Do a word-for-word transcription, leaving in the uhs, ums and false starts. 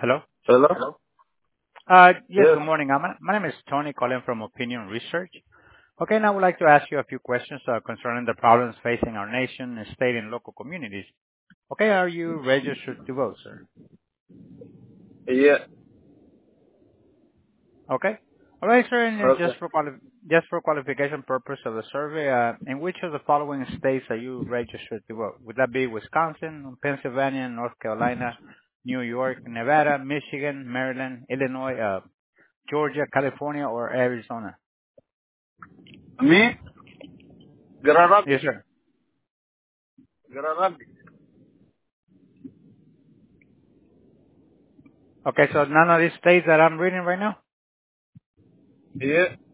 Hello? Hello? Uh, Yes, Yes. good morning. Uh, My my name is Tony, calling from Opinion Research. Okay, now I would like to ask you a few questions uh, concerning the problems facing our nation, state, and local communities. Okay, are you registered to vote, sir? Yeah. Okay. All right, sir, and uh, just Okay. for quali- just for qualification purpose of the survey, uh, in which of the following states are you registered to vote? Would that be Wisconsin, Pennsylvania, North Carolina, New York, Nevada, Michigan, Maryland, Illinois, uh, Georgia, California, or Arizona? Me? Grand Yes, Rapids. sir. Grand Rapids. Okay, so none of these states that I'm reading right now? Yeah.